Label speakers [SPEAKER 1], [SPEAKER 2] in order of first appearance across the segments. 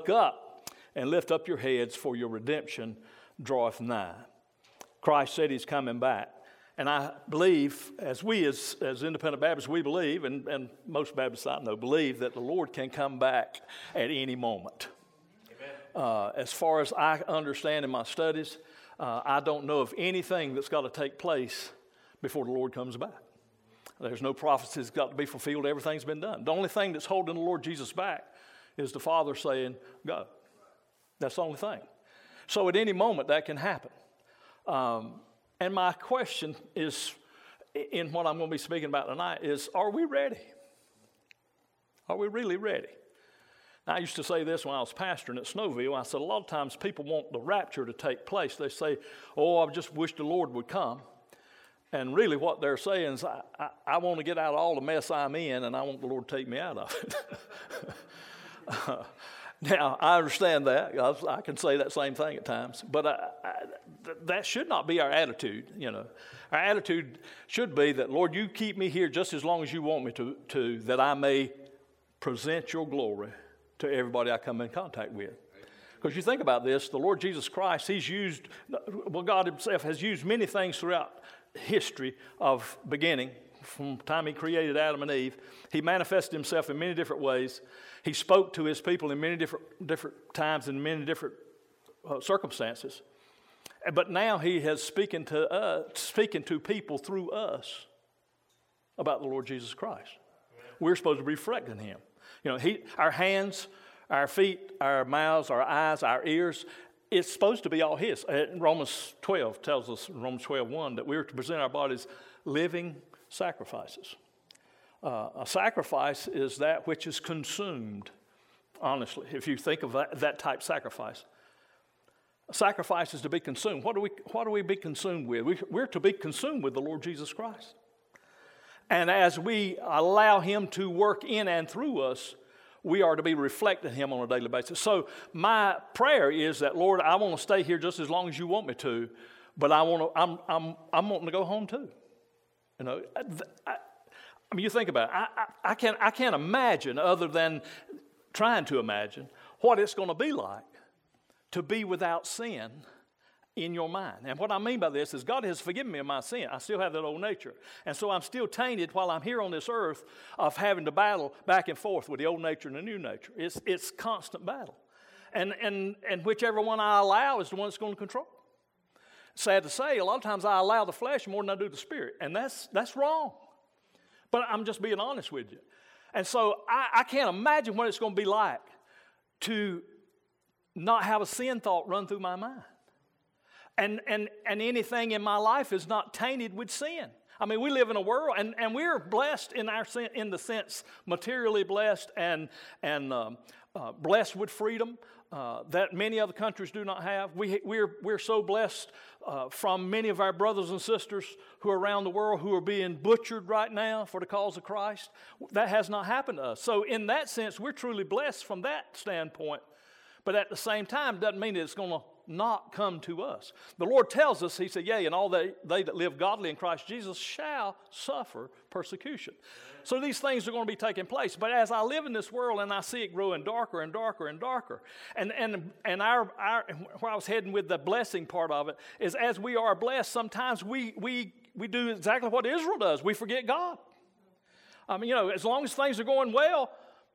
[SPEAKER 1] Look up and lift up your heads, for your redemption draweth nigh. Christ said he's coming back. And I believe, as independent Baptists, we believe, and most Baptists I know believe, that the Lord can come back at any moment. As far as I understand in my studies, I don't know of anything that's got to take place before the Lord comes back. There's no prophecy that's got to be fulfilled. Everything's been done. The only thing that's holding the Lord Jesus back is the Father saying, go. That's the only thing. So at any moment that can happen. And my question is, in what I'm going to be speaking about tonight, is are we ready? Are we really ready? Now, I used to say this when I was pastoring at Snowville. I said a lot of times people want the rapture to take place. They say, oh, I just wish the Lord would come. And really what they're saying is, I want to get out of all the mess I'm in, and I want the Lord to take me out of it. Now, I understand that. I can say that same thing at times. But that should not be our attitude, you know. Our attitude should be that, Lord, you keep me here just as long as you want me to that I may present your glory to everybody I come in contact with. Because you think about this, the Lord Jesus Christ, God himself has used many things throughout history of beginning. From the time he created Adam and Eve, he manifested himself in many different ways. He spoke to his people in many different times and many different circumstances. But now he has speaking to people through us about the Lord Jesus Christ. We're supposed to be reflecting him. You know, our hands, our feet, our mouths, our eyes, our ears, it's supposed to be all his. Romans 12 tells us, Romans 12:1, that we're to present our bodies living sacrifices. A sacrifice is that which is consumed, honestly, if you think of that type sacrifice. A sacrifice is to be consumed. What do we be consumed with? We're to be consumed with the Lord Jesus Christ. And as we allow him to work in and through us, we are to be reflecting him on a daily basis. So my prayer is that, Lord, I want to stay here just as long as you want me to, but I'm wanting to go home too. You know, I mean, you think about it. I can't imagine, other than trying to imagine, what it's going to be like to be without sin in your mind. And what I mean by this is God has forgiven me of my sin. I still have that old nature. And so I'm still tainted while I'm here on this earth of having to battle back and forth with the old nature and the new nature. It's constant battle. And whichever one I allow is the one that's going to control. Sad to say, a lot of times I allow the flesh more than I do the spirit. And that's wrong. But I'm just being honest with you. And so I can't imagine what it's going to be like to not have a sin thought run through my mind. And anything in my life is not tainted with sin. I mean, we live in a world, and we're blessed in the sense materially blessed and blessed with freedom that many other countries do not have. We're so blessed from many of our brothers and sisters who are around the world who are being butchered right now for the cause of Christ. That has not happened to us. So in that sense, we're truly blessed from that standpoint. But at the same time, doesn't mean that it's going to not come to us. The Lord tells us, he said, yea, and all they that live godly in Christ Jesus shall suffer persecution. So these things are going to be taking place. But as I live in this world and I see it growing darker and darker and darker, and our where I was heading with the blessing part of it is, as we are blessed, sometimes we do exactly what Israel does. We forget God. I mean, you know, as long as things are going well,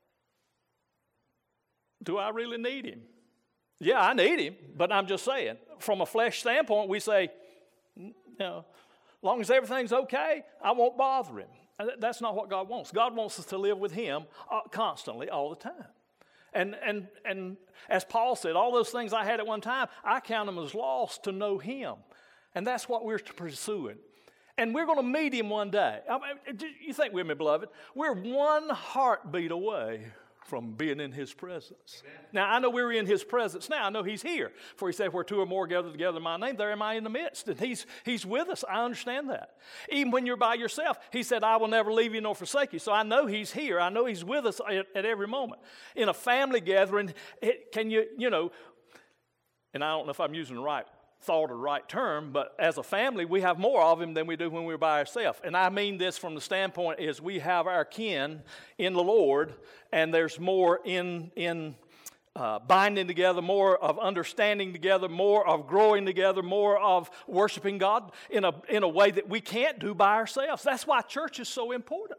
[SPEAKER 1] do I really need him? Yeah, I need him, but I'm just saying, from a flesh standpoint, we say, you know, as long as everything's okay, I won't bother him. That's not what God wants. God wants us to live with him constantly, all the time. And as Paul said, all those things I had at one time, I count them as lost to know him. And that's what we're pursuing. And we're going to meet him one day. I mean, you think with me, beloved? We're one heartbeat away from being in his presence. Amen. Now, I know we're in his presence now. I know he's here. For he said, where two or more gathered together in my name, there am I in the midst. And he's with us. I understand that. Even when you're by yourself, he said, I will never leave you nor forsake you. So I know he's here. I know he's with us at every moment. In a family gathering, you know, and I don't know if I'm using the right thought or right term, but as a family, we have more of him than we do when we're by ourselves. And I mean this from the standpoint is we have our kin in the Lord, and there's more in binding together, more of understanding together, more of growing together, more of worshiping God in a way that we can't do by ourselves. That's why church is so important.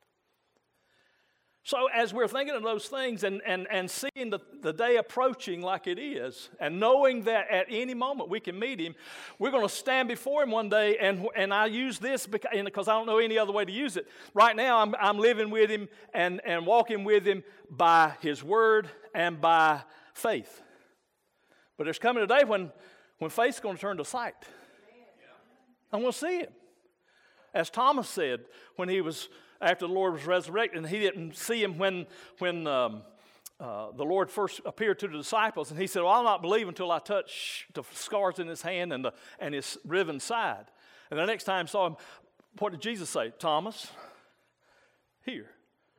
[SPEAKER 1] So as we're thinking of those things and seeing the day approaching like it is, and knowing that at any moment we can meet Him, we're going to stand before Him one day, and I use this because I don't know any other way to use it. Right now I'm living with Him and walking with Him by His Word and by faith. But there's coming a day when faith's going to turn to sight. And we'll see Him. As Thomas said when he was, after the Lord was resurrected, and he didn't see Him when the Lord first appeared to the disciples, and he said, well, I'll not believe until I touch the scars in His hand and His riven side. And the next time I saw Him, what did Jesus say? Thomas, here,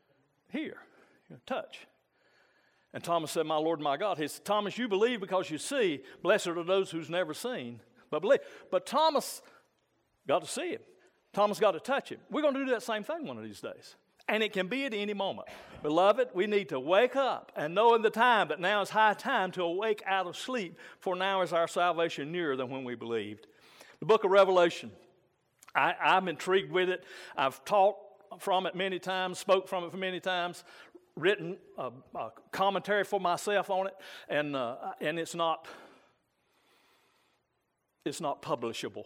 [SPEAKER 1] touch. And Thomas said, my Lord, my God. He said, Thomas, you believe because you see. Blessed are those who's never seen, but believe. But Thomas got to see Him. Thomas got to touch Him. We're going to do that same thing one of these days. And it can be at any moment. Beloved, we need to wake up and know in the time that now is high time to awake out of sleep, for now is our salvation nearer than when we believed. The book of Revelation, I'm intrigued with it. I've taught from it many times, spoke from it for many times, written a commentary for myself on it, and it's not publishable.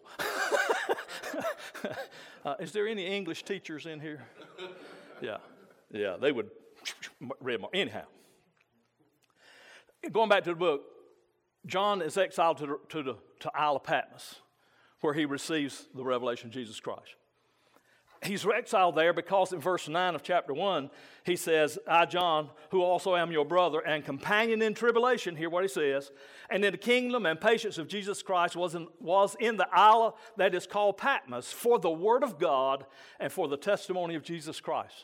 [SPEAKER 1] Is there any English teachers in here? Yeah, they would read more. Anyhow, going back to the book, John is exiled to Isle of Patmos, where he receives the revelation of Jesus Christ. He's exiled there because in verse 9 of chapter 1, he says, I, John, who also am your brother and companion in tribulation, hear what he says, and in the kingdom and patience of Jesus Christ was in the isle that is called Patmos for the word of God and for the testimony of Jesus Christ.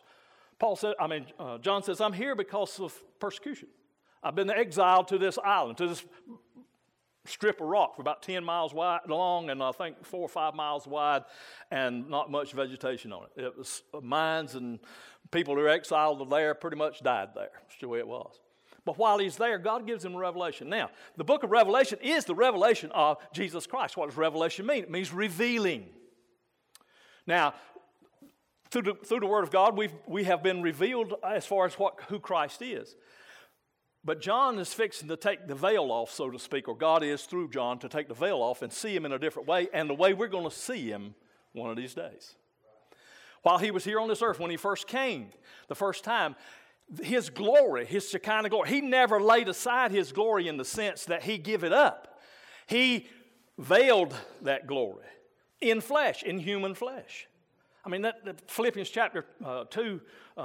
[SPEAKER 1] John says, I'm here because of persecution. I've been exiled to this island, to this strip of rock for about 10 miles wide, long, and I think 4 or 5 miles wide, and not much vegetation on it. It was mines, and people who were exiled there pretty much died there. That's the way it was. But while he's there, God gives him a revelation. Now, the book of Revelation is the revelation of Jesus Christ. What does revelation mean? It means revealing. Now, through the Word of God, we have been revealed as far as who Christ is. But John is fixing to take the veil off, so to speak, or God is through John to take the veil off and see Him in a different way, and the way we're going to see Him one of these days. While He was here on this earth, when He first came the first time, His glory, His Shekinah glory, He never laid aside His glory in the sense that He gave it up. He veiled that glory in flesh, in human flesh. I mean, that Philippians chapter 2,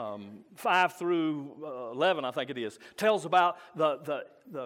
[SPEAKER 1] 5 through 11, I think it is, tells about the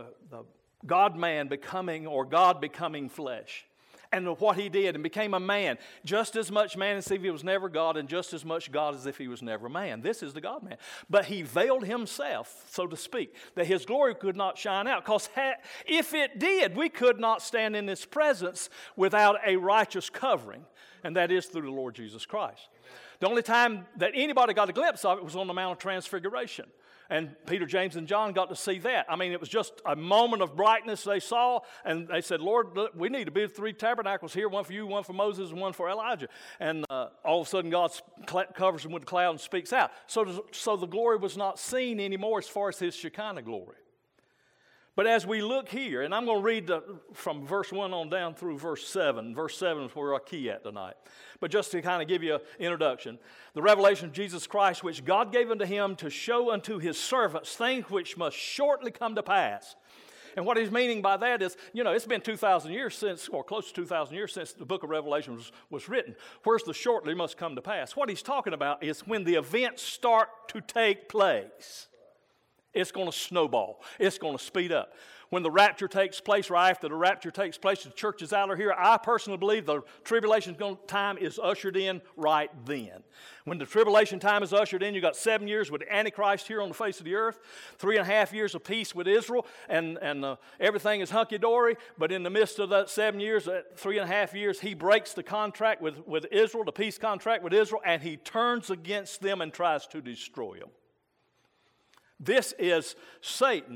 [SPEAKER 1] God-man becoming, or God becoming flesh, and what He did and became a man, just as much man as if He was never God, and just as much God as if He was never man. This is the God-man. But He veiled Himself, so to speak, that His glory could not shine out, because if it did, we could not stand in His presence without a righteous covering, and that is through the Lord Jesus Christ. The only time that anybody got a glimpse of it was on the Mount of Transfiguration. And Peter, James, and John got to see that. I mean, it was just a moment of brightness they saw, and they said, Lord, look, we need to build 3 tabernacles here, one for you, one for Moses, and one for Elijah. And all of a sudden, God covers them with the cloud and speaks out. So the glory was not seen anymore as far as His Shekinah glory. But as we look here, and I'm going to read from verse 1 on down through verse 7. Verse 7 is where we're key at tonight. But just to kind of give you an introduction, the revelation of Jesus Christ, which God gave unto Him to show unto His servants things which must shortly come to pass. And what He's meaning by that is, it's been 2,000 years since, or close to 2,000 years since the book of Revelation was written. Where's the shortly must come to pass? What He's talking about is when the events start to take place. It's going to snowball. It's going to speed up. When the rapture takes place, right after the rapture takes place, the church is out of here. I personally believe the tribulation time is ushered in right then. When the tribulation time is ushered in, you've got 7 years with Antichrist here on the face of the earth, 3.5 years of peace with Israel, and everything is hunky-dory. But in the midst of that 7 years, 3.5 years, he breaks the contract with Israel, the peace contract with Israel, and he turns against them and tries to destroy them. This is Satan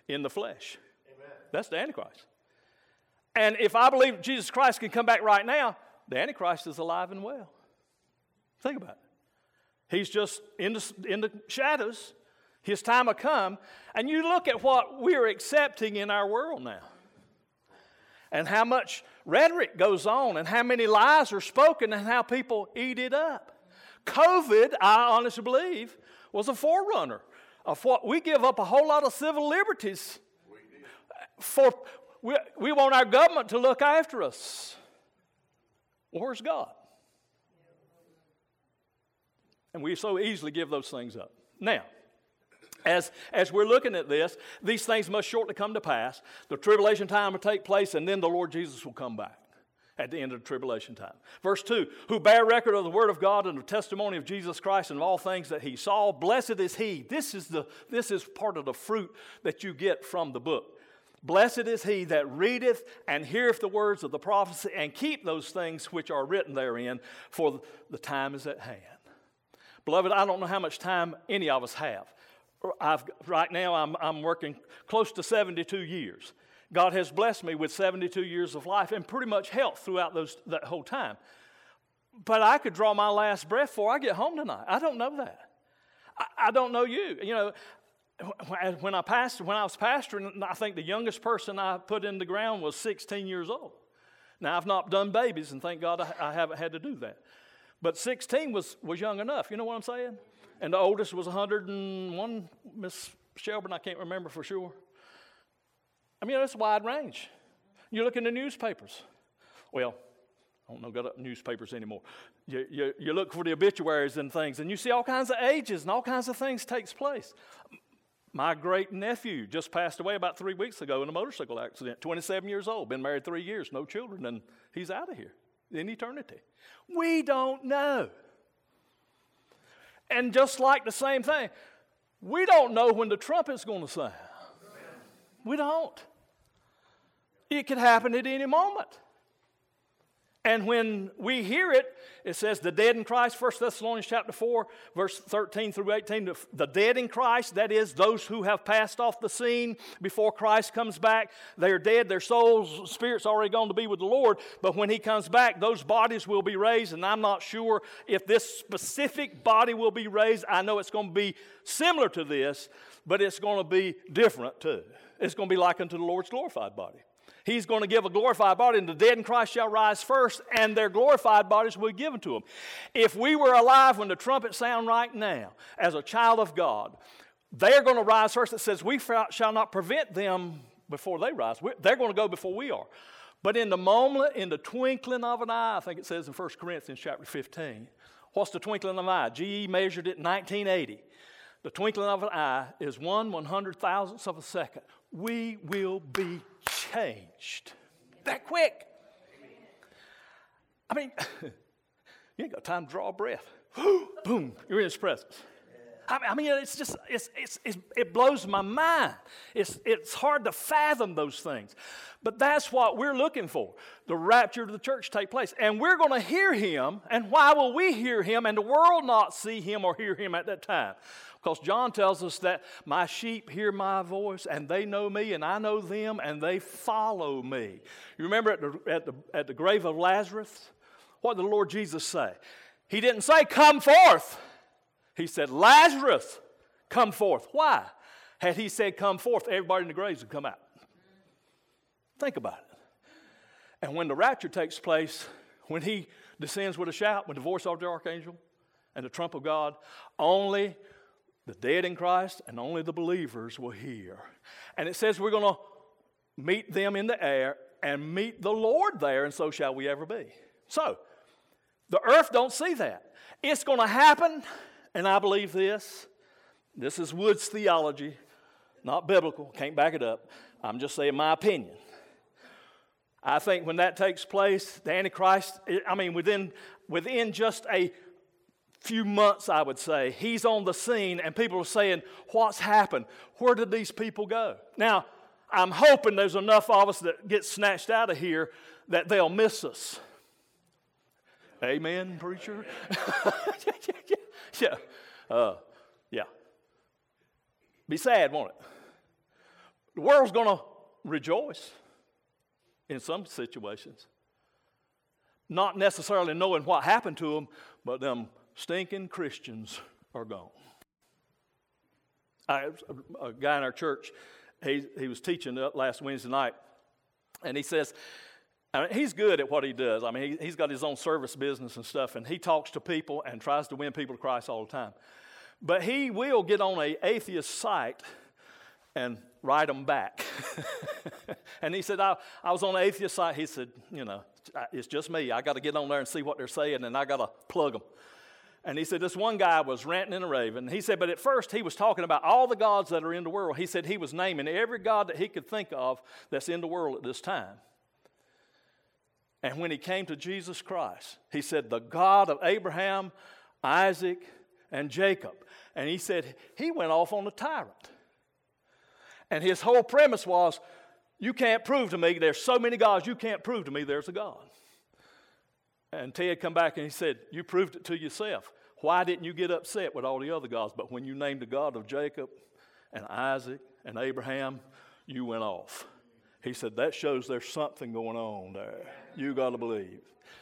[SPEAKER 1] in the flesh. Amen. That's the Antichrist. And if I believe Jesus Christ can come back right now, the Antichrist is alive and well. Think about it. He's just in the shadows. His time will come. And you look at what we're accepting in our world now. And how much rhetoric goes on, and how many lies are spoken, and how people eat it up. COVID, I honestly believe, was a forerunner of what we give up a whole lot of civil liberties for. We want our government to look after us. Well, where's God? And we so easily give those things up. Now, as we're looking at this, these things must shortly come to pass. The tribulation time will take place, and then the Lord Jesus will come back at the end of the tribulation time. Verse 2, who bear record of the word of God and the testimony of Jesus Christ and of all things that he saw. Blessed is he. This is part of the fruit that you get from the book. Blessed is he that readeth and heareth the words of the prophecy and keep those things which are written therein, for the time is at hand. Beloved, I don't know how much time any of us have. Right now, I'm working close to 72 years. God has blessed me with 72 years of life and pretty much health throughout that whole time. But I could draw my last breath before I get home tonight. I don't know that. I don't know you. You know, when I was pastoring, I think the youngest person I put in the ground was 16 years old. Now, I've not done babies, and thank God I haven't had to do that. But 16 was young enough. You know what I'm saying? And the oldest was 101, Miss Shelburne, I can't remember for sure. I mean, it's a wide range. You look in the newspapers. Well, I don't know, got up newspapers anymore. You look for the obituaries and things, and you see all kinds of ages and all kinds of things takes place. My great-nephew just passed away about 3 weeks ago in a motorcycle accident, 27 years old, been married 3 years, no children, and he's out of here in eternity. We don't know. And just like the same thing, we don't know when the trumpet's going to sound. We don't. It could happen at any moment. And when we hear it, it says the dead in Christ, 1 Thessalonians chapter 4, verse 13 through 18, the dead in Christ, that is, those who have passed off the scene before Christ comes back, they're dead, their souls, spirits already gone to be with the Lord, but when he comes back, those bodies will be raised, and I'm not sure if this specific body will be raised. I know it's going to be similar to this, but it's going to be different too. It's going to be like unto the Lord's glorified body. He's going to give a glorified body, and the dead in Christ shall rise first, and their glorified bodies will be given to them. If we were alive when the trumpet sound right now, as a child of God, they're going to rise first. It says, we shall not prevent them before they rise. They're going to go before we are. But in the moment, in the twinkling of an eye, I think it says in 1 Corinthians chapter 15, what's the twinkling of an eye? GE measured it in 1980. The twinkling of an eye is 1/100,000th of a second. We will be changed that quick. I mean, you ain't got time to draw a breath. Boom, you're in his presence. I mean, it's just, it blows my mind. It's hard to fathom those things. But that's what we're looking for. The rapture of the church take place. And we're going to hear him. And why will we hear him and the world not see him or hear him at that time? Because John tells us that my sheep hear my voice, and they know me, and I know them, and they follow me. You remember at the grave of Lazarus? What did the Lord Jesus say? He didn't say, come forth. He said, Lazarus, come forth. Why? Had he said, come forth, everybody in the graves would come out. Think about it. And when the rapture takes place, when he descends with a shout, with the voice of the archangel and the trump of God, only the dead in Christ and only the believers will hear. And it says we're going to meet them in the air and meet the Lord there, and so shall we ever be. So, the earth don't see that. It's going to happen, and I believe this. This is Wood's theology, not biblical. Can't back it up. I'm just saying my opinion. I think when that takes place, the Antichrist, within just a few months, I would say, he's on the scene, and people are saying, what's happened? Where did these people go? Now, I'm hoping there's enough of us that get snatched out of here that they'll miss us. Amen, preacher? Yeah. Be sad, won't it? The world's going to rejoice in some situations. Not necessarily knowing what happened to them, but them stinking Christians are gone. A guy in our church, he was teaching last Wednesday night, and he says, he's good at what he does. I mean, he's got his own service business and stuff, and he talks to people and tries to win people to Christ all the time. But he will get on an atheist site and write them back. And he said, I was on an atheist site. He said, it's just me. I got to get on there and see what they're saying, and I got to plug them. And he said, this one guy was ranting and raving. He said, but at first he was talking about all the gods that are in the world. He said he was naming every god that he could think of that's in the world at this time. And when he came to Jesus Christ, he said, the God of Abraham, Isaac, and Jacob. And he said, he went off on a tyrant. And his whole premise was, you can't prove to me, there's so many gods, you can't prove to me there's a God. And Ted come back and he said, you proved it to yourself. Why didn't you get upset with all the other gods? But when you named the God of Jacob and Isaac and Abraham, you went off. He said, that shows there's something going on there. You got to believe.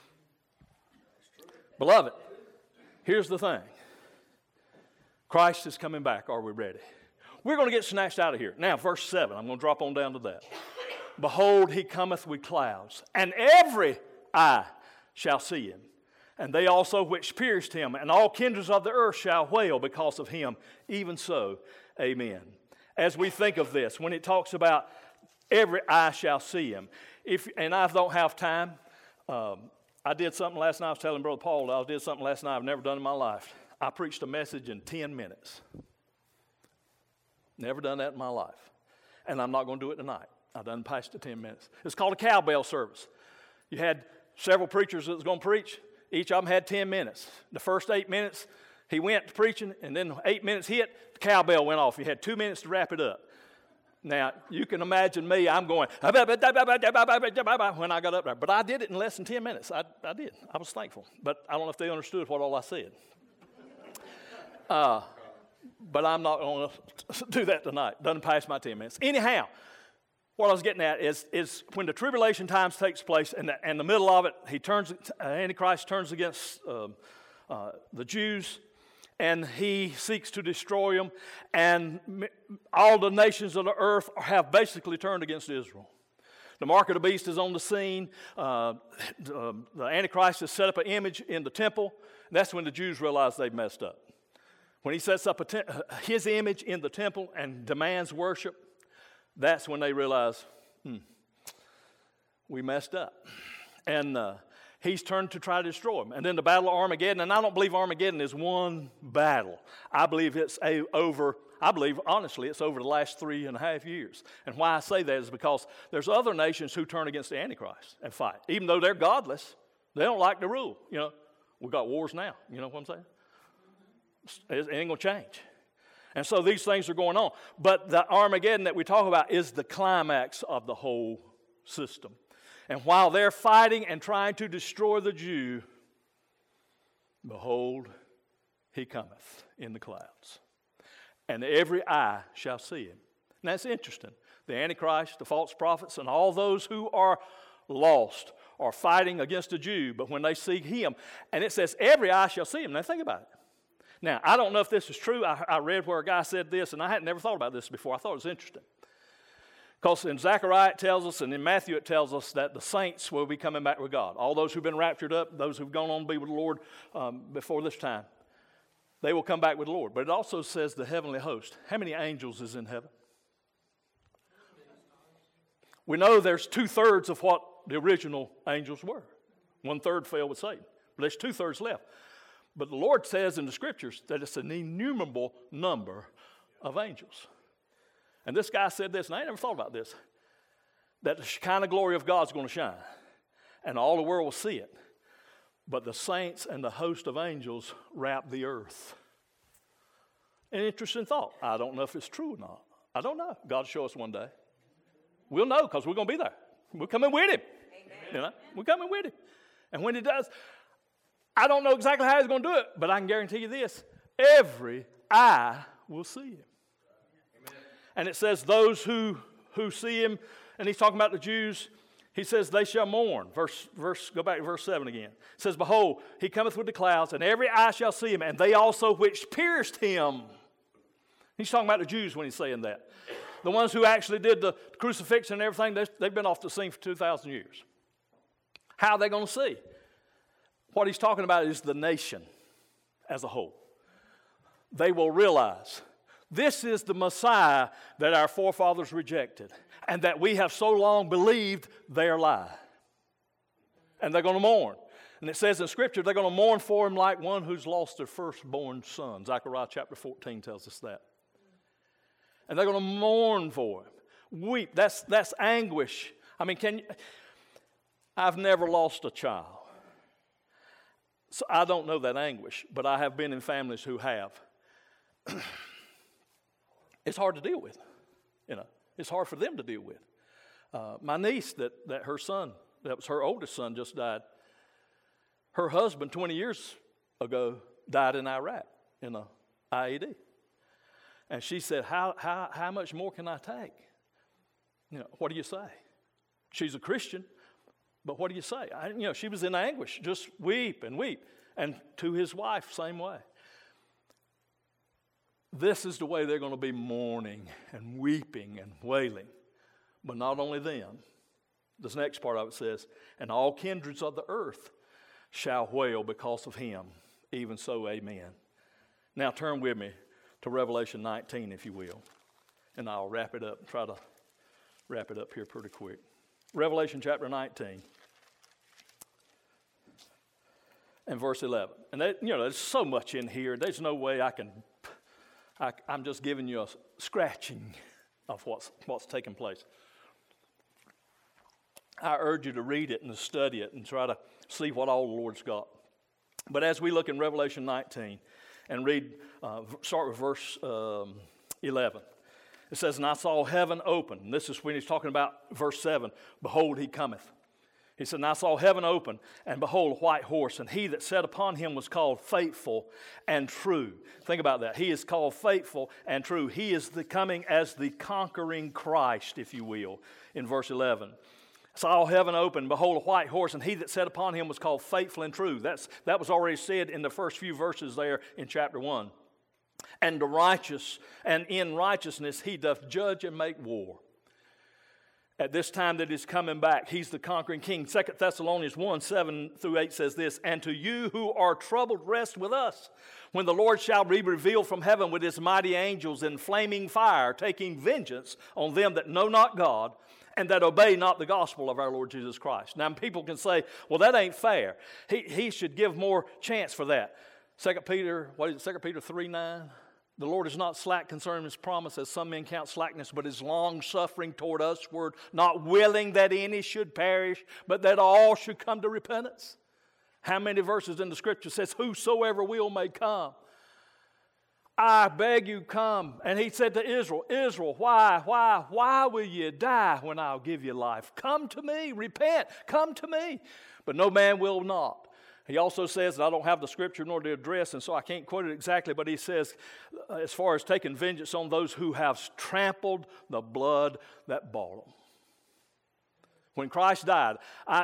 [SPEAKER 1] Beloved, here's the thing. Christ is coming back. Are we ready? We're going to get snatched out of here. Now, verse 7, I'm going to drop on down to that. Behold, he cometh with clouds, and every eye shall see him, and they also which pierced him, and all kindreds of the earth shall wail because of him. Even so, amen. As we think of this, when it talks about every eye shall see him, and I don't have time, I did something last night. I was telling Brother Paul I did something last night I've never done in my life. I preached a message in 10 minutes. Never done that in my life. And I'm not going to do it tonight. I've done past the 10 minutes. It's called a cowbell service. You had several preachers that was going to preach. Each of them had 10 minutes. The first 8 minutes, he went preaching, and then 8 minutes hit, the cowbell went off. You had 2 minutes to wrap it up. Now, you can imagine me, I'm going, when I got up there. But I did it in less than 10 minutes. I did. I was thankful. But I don't know if they understood what all I said. But I'm not going to do that tonight. Doesn't pass my 10 minutes. Anyhow, what I was getting at is when the tribulation times takes place, and in the middle of it, Antichrist turns against the Jews, and he seeks to destroy them, and all the nations of the earth have basically turned against Israel. The mark of the beast is on the scene. The Antichrist has set up an image in the temple. And that's when the Jews realize they've messed up. When he sets up his image in the temple and demands worship, that's when they realize, we messed up. And he's turned to try to destroy them. And then the battle of Armageddon, and I don't believe Armageddon is one battle. I believe honestly, it's over the last 3.5 years. And why I say that is because there's other nations who turn against the Antichrist and fight. Even though they're godless, they don't like the rule. We've got wars now. You know what I'm saying? It ain't going to change. And so these things are going on. But the Armageddon that we talk about is the climax of the whole system. And while they're fighting and trying to destroy the Jew, behold, he cometh in the clouds. And every eye shall see him. And that's interesting. The Antichrist, the false prophets, and all those who are lost are fighting against the Jew. But when they see him, and it says every eye shall see him. Now think about it. Now, I don't know if this is true. I read where a guy said this, and I hadn't never thought about this before. I thought it was interesting. Because in Zechariah it tells us, and in Matthew it tells us that the saints will be coming back with God. All those who've been raptured up, those who've gone on to be with the Lord before this time, they will come back with the Lord. But it also says the heavenly host. How many angels is in heaven? We know there's 2/3 of what the original angels were. 1/3 fell with Satan. But there's 2/3 left. But the Lord says in the Scriptures that it's an innumerable number of angels. And this guy said this, and I ain't never thought about this, that the Shekinah glory of God's going to shine, and all the world will see it. But the saints and the host of angels wrap the earth. An interesting thought. I don't know if it's true or not. I don't know. God will show us one day. We'll know because we're going to be there. We're coming with him. Amen. We're coming with him. And when he does, I don't know exactly how he's going to do it, but I can guarantee you this. Every eye will see him. Amen. And it says those who who see him, and he's talking about the Jews, he says, they shall mourn. Go back to verse 7 again. It says, behold, he cometh with the clouds, and every eye shall see him, and they also which pierced him. He's talking about the Jews when he's saying that. The ones who actually did the crucifixion and everything, they've been off the scene for 2,000 years. How are they going to see? What he's talking about is the nation as a whole. They will realize this is the Messiah that our forefathers rejected and that we have so long believed their lie. And they're going to mourn. And it says in Scripture, they're going to mourn for him like one who's lost their firstborn son. Zechariah chapter 14 tells us that. And they're going to mourn for him. Weep. That's anguish. I mean, I've never lost a child. So I don't know that anguish, but I have been in families who have. It's hard to deal with. It's hard for them to deal with. My niece, that her son, that was her oldest son, just died. Her husband, 20 years ago, died in Iraq in an IED. And she said, how much more can I take? What do you say? She's a Christian, but what do you say? She was in anguish, just weep and weep. And to his wife, same way. This is the way they're going to be mourning and weeping and wailing. But not only them. This next part of it says, and all kindreds of the earth shall wail because of him. Even so, amen. Now turn with me to Revelation 19, if you will. And I'll wrap it up, try to wrap it up here pretty quick. Revelation chapter 19 and verse 11. And there's so much in here. There's no way I'm just giving you a scratching of what's taking place. I urge you to read it and to study it and try to see what all the Lord's got. But as we look in Revelation 19 and start with verse 11. It says, and I saw heaven open. And this is when he's talking about verse 7. Behold, he cometh. He said, and I saw heaven open, and behold, a white horse, and he that sat upon him was called Faithful and True. Think about that. He is called Faithful and True. He is coming as the conquering Christ, if you will, in verse 11. Saw heaven open, behold, a white horse, and he that sat upon him was called Faithful and True. That was already said in the first few verses there in chapter 1. And in righteousness he doth judge and make war. At this time that he's coming back, he's the conquering king. 2 Thessalonians 1, 7 through 8 says this, and to you who are troubled, rest with us, when the Lord shall be revealed from heaven with his mighty angels in flaming fire, taking vengeance on them that know not God, and that obey not the gospel of our Lord Jesus Christ. Now people can say, well, that ain't fair. He should give more chance for that. 2 Peter 3:9. The Lord is not slack concerning his promise, as some men count slackness, but is long-suffering toward usward, not willing that any should perish, but that all should come to repentance. How many verses in the Scripture says, whosoever will may come? I beg you, come. And he said to Israel, why will you die when I'll give you life? Come to me, repent, come to me. But no man will not. He also says, and I don't have the Scripture nor the address, and so I can't quote it exactly, but he says, as far as taking vengeance on those who have trampled the blood that bought them. When Christ died,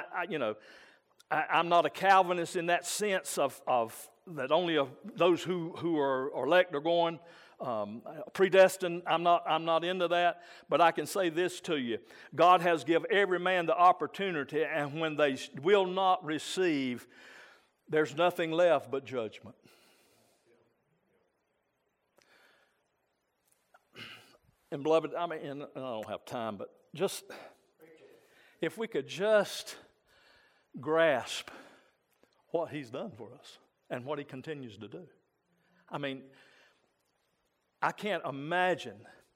[SPEAKER 1] I'm not a Calvinist in that sense of that only those who are elect are going predestined. I'm not into that, but I can say this to you: God has given every man the opportunity, and when they will not receive, there's nothing left but judgment. And beloved, and I don't have time, but just if we could just grasp what he's done for us and what he continues to do. I can't imagine.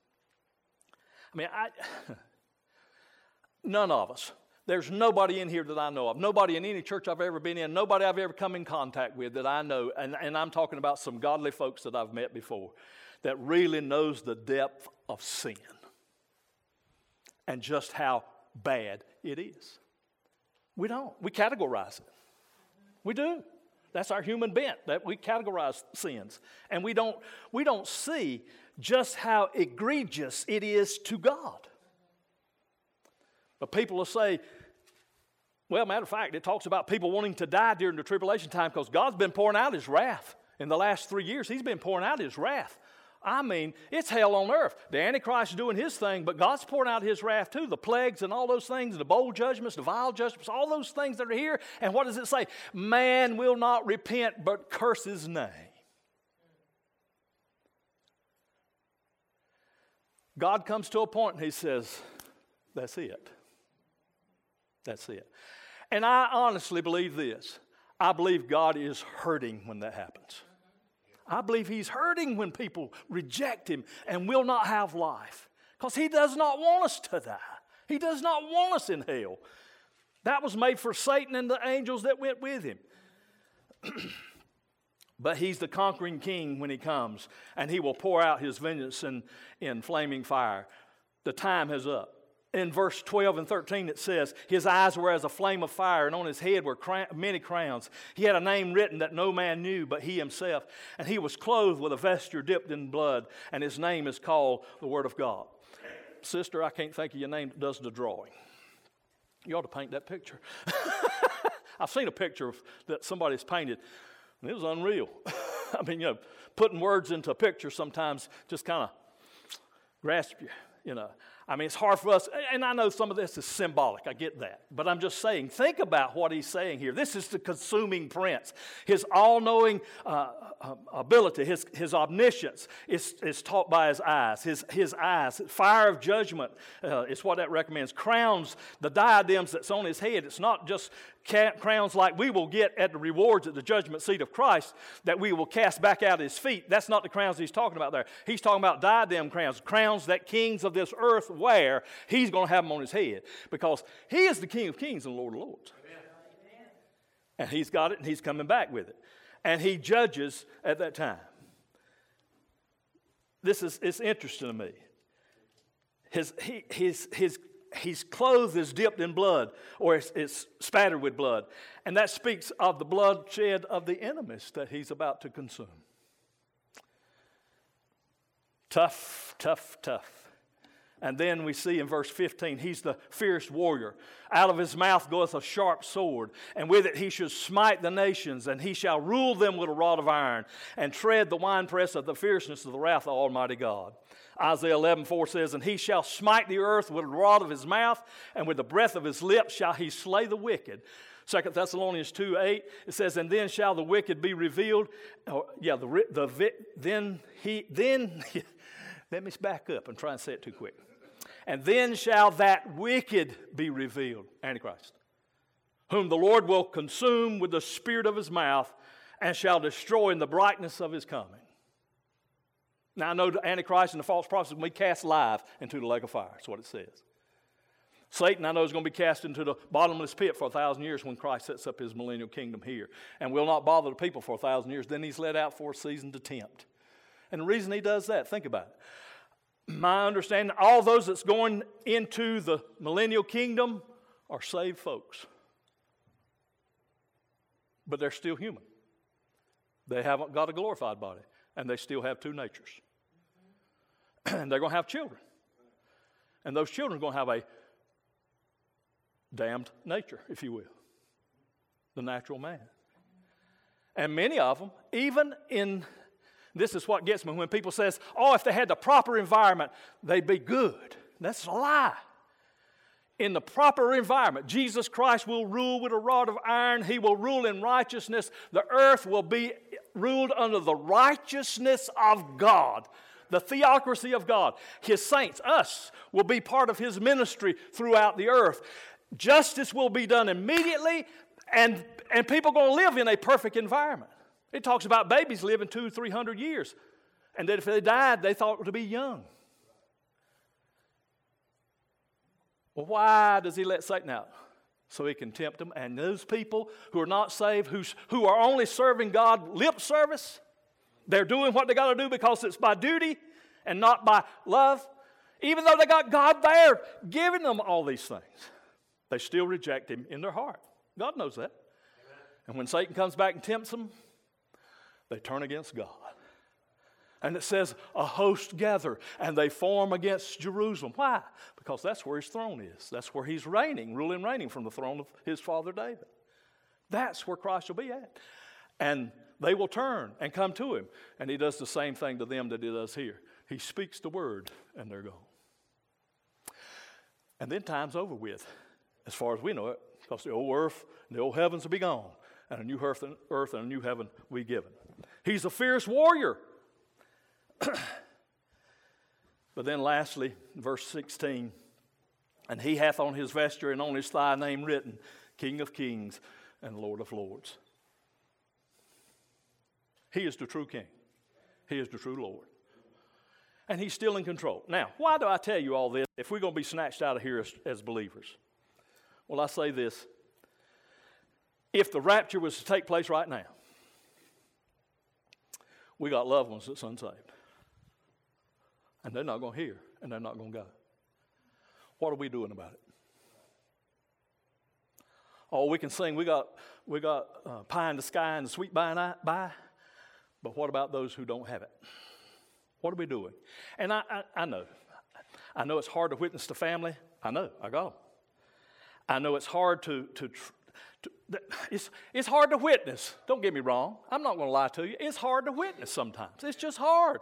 [SPEAKER 1] None of us. There's nobody in here that I know of. Nobody in any church I've ever been in. Nobody I've ever come in contact with that I know. And I'm talking about some godly folks that I've met before that really knows the depth of sin and just how bad it is. We don't. We categorize it. We do. That's our human bent, that we categorize sins. And we don't see just how egregious it is to God. But people will say, well, matter of fact, it talks about people wanting to die during the tribulation time because God's been pouring out His wrath. In the last 3 years, He's been pouring out His wrath. I mean, it's hell on earth. The Antichrist is doing his thing, but God's pouring out His wrath too. The plagues and all those things, the bold judgments, the vile judgments, all those things that are here. And what does it say? Man will not repent but curse his name. God comes to a point and He says, that's it. That's it. And I honestly believe this. I believe God is hurting when that happens. I believe He's hurting when people reject Him and will not have life. Because He does not want us to die. He does not want us in hell. That was made for Satan and the angels that went with him. But He's the conquering king when He comes. And He will pour out His vengeance in flaming fire. The time is up. In verse 12 and 13 it says, His eyes were as a flame of fire, and on His head were many crowns. He had a name written that no man knew but He Himself. And He was clothed with a vesture dipped in blood, and His name is called the Word of God. Sister, I can't think of your name that does the drawing. You ought to paint that picture. I've seen a picture that somebody's painted, and it was unreal. I mean, putting words into a picture sometimes just kind of grasp you, I mean, it's hard for us, and I know some of this is symbolic, I get that. But I'm just saying, think about what he's saying here. This is the consuming prince. His all-knowing ability, his omniscience is taught by his eyes. His eyes, fire of judgment is what that recommends. Crowns, the diadems that's on his head, it's not just crowns like we will get at the rewards at the judgment seat of Christ that we will cast back out at His feet. That's not the crowns he's talking about there. He's talking about diadem crowns, crowns that kings of this earth wear. He's going to have them on his head because He is the King of kings and Lord of lords. Amen. And He's got it, and He's coming back with it. And He judges at that time. It's interesting to me. His clothes is dipped in blood, or it's spattered with blood. And that speaks of the bloodshed of the enemies that He's about to consume. Tough, tough, tough. And then we see in verse 15, He's the fierce warrior. Out of His mouth goeth a sharp sword, and with it He shall smite the nations, and He shall rule them with a rod of iron, and tread the winepress of the fierceness of the wrath of Almighty God. Isaiah 11:4 says, And He shall smite the earth with the rod of His mouth, and with the breath of His lips shall He slay the wicked. 2 Thessalonians 2:8, it says, And then shall the wicked be revealed. Let me back up and try and say it too quick. And then shall that wicked be revealed, Antichrist, whom the Lord will consume with the spirit of His mouth, and shall destroy in the brightness of His coming. Now I know the Antichrist and the false prophets will be cast live into the lake of fire. That's what it says. Satan, I know, is going to be cast into the bottomless pit for 1,000 years when Christ sets up His millennial kingdom here, and will not bother the people for 1,000 years. Then He's let out for a season to tempt. And the reason He does that, think about it. My understanding, all those that's going into the millennial kingdom are saved folks. But they're still human. They haven't got a glorified body, and they still have two natures. And they're going to have children. And those children are going to have a damned nature, if you will. The natural man. And many of them, even in... This is what gets me when people says, oh, if they had the proper environment, they'd be good. That's a lie. In the proper environment, Jesus Christ will rule with a rod of iron. He will rule in righteousness. The earth will be ruled under the righteousness of God, the theocracy of God. His saints, us, will be part of His ministry throughout the earth. Justice will be done immediately, and people are going to live in a perfect environment. It talks about babies living 200-300 years. And that if they died, they thought to be young. Well, why does He let Satan out? So He can tempt them. And those people who are not saved, who are only serving God lip service, they're doing what they got to do because it's by duty and not by love. Even though they got God there giving them all these things, they still reject Him in their heart. God knows that. Amen. And when Satan comes back and tempts them, they turn against God. And it says a host gather, and they form against Jerusalem. Why? Because that's where his throne is. That's where he's reigning, ruling and reigning from the throne of his father David. That's where Christ will be at. And they will turn and come to him. And he does the same thing to them that he does here. He speaks the word, and they're gone. And then time's over with, as far as we know it, because the old earth and the old heavens will be gone, and a new earth and a new heaven will be given. He's a fierce warrior. But then lastly, verse 16, and he hath on his vesture and on his thigh name written, King of kings and Lord of lords. He is the true king. He is the true Lord. And he's still in control. Now, why do I tell you all this if we're going to be snatched out of here as believers? Well, I say this. If the rapture was to take place right now, we got loved ones that's unsaved. And they're not going to hear, and they're not going to go. What are we doing about it? Oh, we can sing, we got pie in the sky and the sweet by and by. But what about those who don't have it? What are we doing? And I know it's hard to witness to family. I know, I got them. I know it's hard it's hard to witness. Don't get me wrong. I'm not going to lie to you. It's hard to witness sometimes. It's just hard.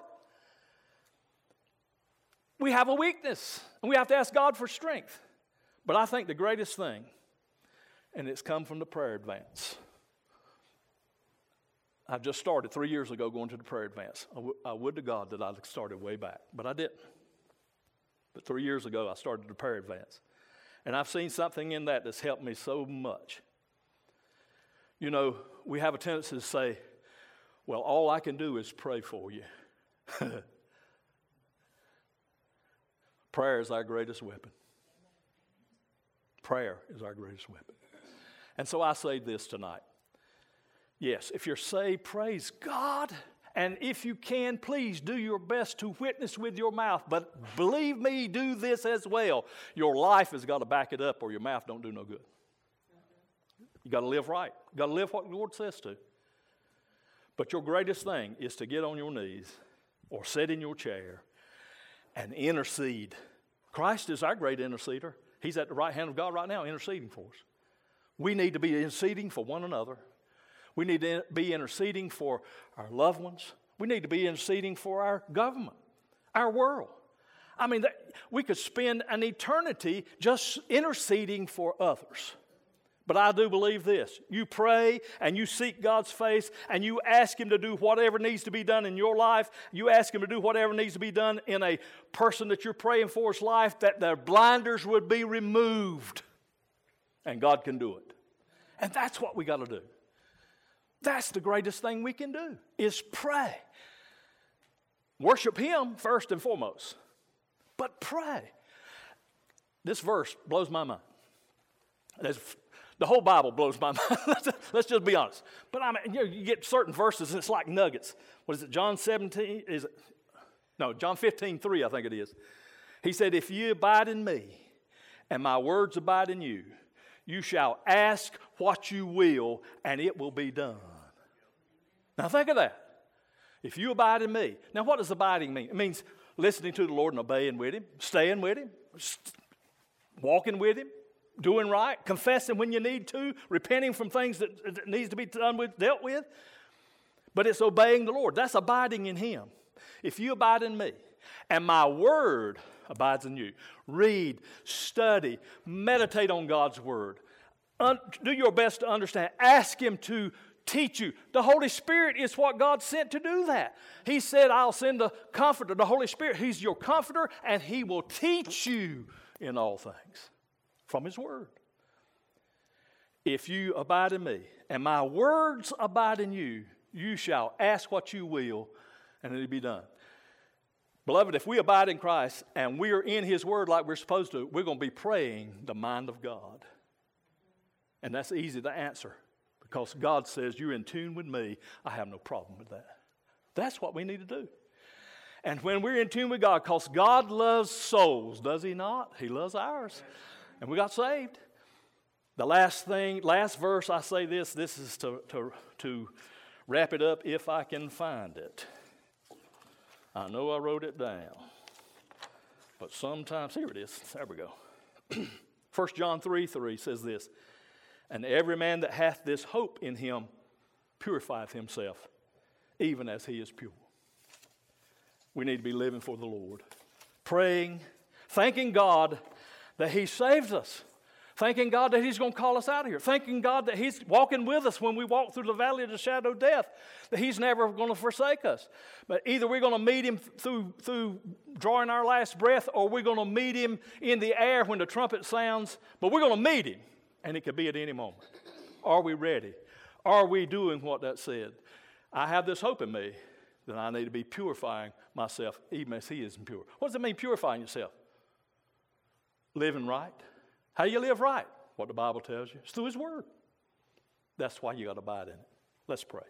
[SPEAKER 1] We have a weakness, and we have to ask God for strength. But I think the greatest thing, and it's come from the prayer advance. I've just started 3 years ago going to the prayer advance. I would to God that I'd started way back, but I didn't. But 3 years ago, I started the prayer advance. And I've seen something in that that's helped me so much. You know, we have a tendency to say, well, all I can do is pray for you. Prayer is our greatest weapon. Prayer is our greatest weapon. And so I say this tonight. Yes, if you're saved, praise God. And if you can, please do your best to witness with your mouth. But believe me, do this as well. Your life has got to back it up or your mouth don't do no good. You got to live right. You got to live what the Lord says to. But your greatest thing is to get on your knees or sit in your chair and intercede. Christ is our great interceder. He's at the right hand of God right now interceding for us. We need to be interceding for one another. We need to be interceding for our loved ones. We need to be interceding for our government, our world. I mean, we could spend an eternity just interceding for others. But I do believe this. You pray and you seek God's face and you ask Him to do whatever needs to be done in your life. You ask Him to do whatever needs to be done in a person that you're praying for's life, that their blinders would be removed. And God can do it. And that's what we got to do. That's the greatest thing we can do, is pray. Worship Him first and foremost. But pray. This verse blows my mind. The whole Bible blows my mind. Let's just be honest. But I mean, you get certain verses and it's like nuggets. What is it, John 17? John 15:3, I think it is. He said, if you abide in me and my words abide in you, you shall ask what you will and it will be done. Now think of that. If you abide in me. Now what does abiding mean? It means listening to the Lord and obeying with Him, staying with Him, walking with Him, doing right, confessing when you need to, repenting from things that needs to be dealt with. But it's obeying the Lord. That's abiding in Him. If you abide in me and my word abides in you, read, study, meditate on God's word. Do your best to understand. Ask Him to teach you. The Holy Spirit is what God sent to do that. He said, I'll send the Comforter, the Holy Spirit. He's your Comforter, and He will teach you in all things from His Word. If you abide in me, and my words abide in you, you shall ask what you will, and it'll be done. Beloved, if we abide in Christ, and we are in His Word like we're supposed to, we're going to be praying the mind of God. And that's easy to answer. Because God says, you're in tune with me, I have no problem with that. That's what we need to do. And when we're in tune with God, because God loves souls, does He not? He loves ours. And we got saved. The last verse, I say this is to wrap it up if I can find it. I know I wrote it down. But sometimes, here it is. There we go. 1 John 3:3 says this, and every man that hath this hope in him purifieth himself, even as he is pure. We need to be living for the Lord, praying, thanking God that he saves us, thanking God that he's going to call us out of here, thanking God that he's walking with us when we walk through the valley of the shadow of death, that he's never going to forsake us. But either we're going to meet him through drawing our last breath, or we're going to meet him in the air when the trumpet sounds, but we're going to meet him, and it could be at any moment. Are we ready? Are we doing what that said? I have this hope in me that I need to be purifying myself even as he is impure. What does it mean, purifying yourself? Living right. How do you live right? What the Bible tells you. It's through his word. That's why you got to abide in it. Let's pray.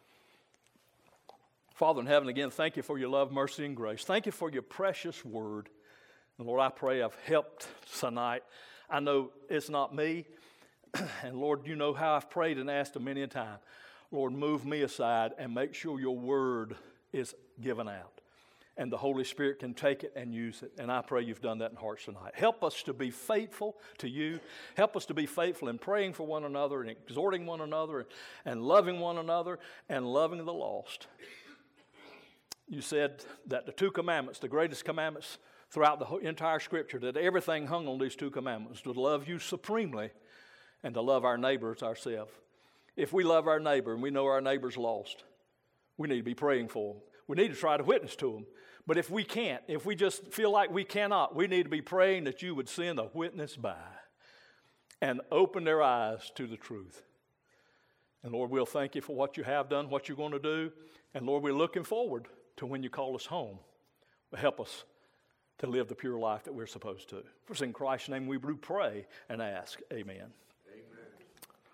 [SPEAKER 1] Father in heaven, again, thank you for your love, mercy, and grace. Thank you for your precious word. And Lord, I pray I've helped tonight. I know it's not me. And Lord, you know how I've prayed and asked a many a time. Lord, move me aside and make sure your word is given out. And the Holy Spirit can take it and use it. And I pray you've done that in hearts tonight. Help us to be faithful to you. Help us to be faithful in praying for one another and exhorting one another and loving one another and loving the lost. You said that the two commandments, the greatest commandments throughout the entire Scripture, that everything hung on these two commandments, to love you supremely and to love our neighbor as ourselves. If we love our neighbor and we know our neighbor's lost, we need to be praying for them. We need to try to witness to them. But if we can't, if we just feel like we cannot, we need to be praying that you would send a witness by and open their eyes to the truth. And Lord, we'll thank you for what you have done, what you're going to do. And Lord, we're looking forward to when you call us home. Help us to live the pure life that we're supposed to. For in Christ's name we do pray and ask. Amen.